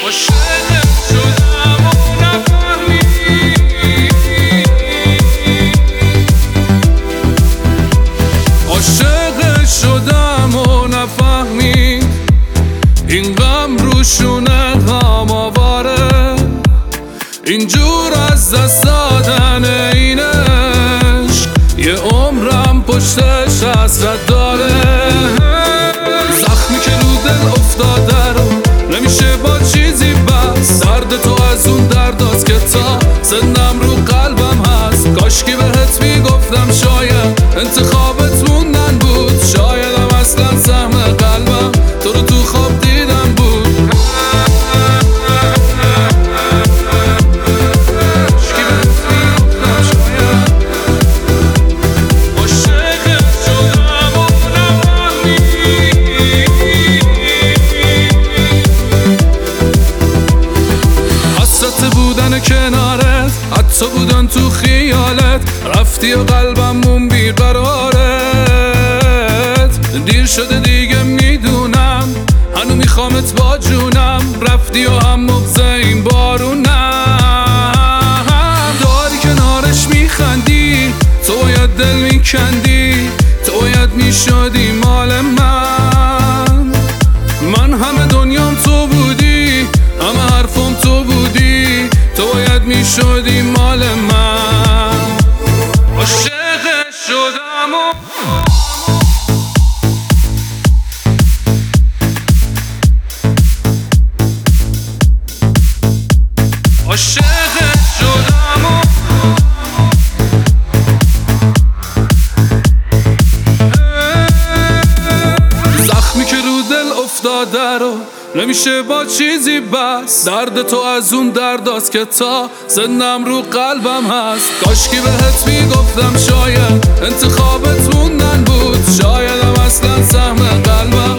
عاشقت شدم و نفهمی، عاشقت شدم و نفهمی، این غم رو شونت هم آواره، اینجور از دست دادن اینش یه عمرم پشتش حسرت داره. زخمی که رو دل افتاده رو نمیشه با چیزی بس، درد تو از اون درداست که تا سنم رو قلبم هست. کاشکی بهت میگفتم شاید انتخابت موندن بود، شایدم اصلا سهم قلبم تو رو تو خواب دیدم بود. کنارت حتی بودن تو خیالت، رفتی و قلبمون بیقرارت. دیر شده دیگه میدونم، هنو میخوامت با جونم، رفتی و هم مبزه این بارونم. داری کنارش میخندی، تو باید دل میکندی، تو باید میشدی مال من. من همه دنیام تو بودی، همه حرفم تو بودی، تو باید میشدی مال من. عاشقت شدم و عاشقت شدم و زخمی که رو دل افتاده رو نمیشه با چیزی بس، درد تو از اون درداست که تا سنم رو قلبم هست. کاشکی بهت میگفتم شاید انتخابت موندن بود، شایدم اصلا سهم قلبم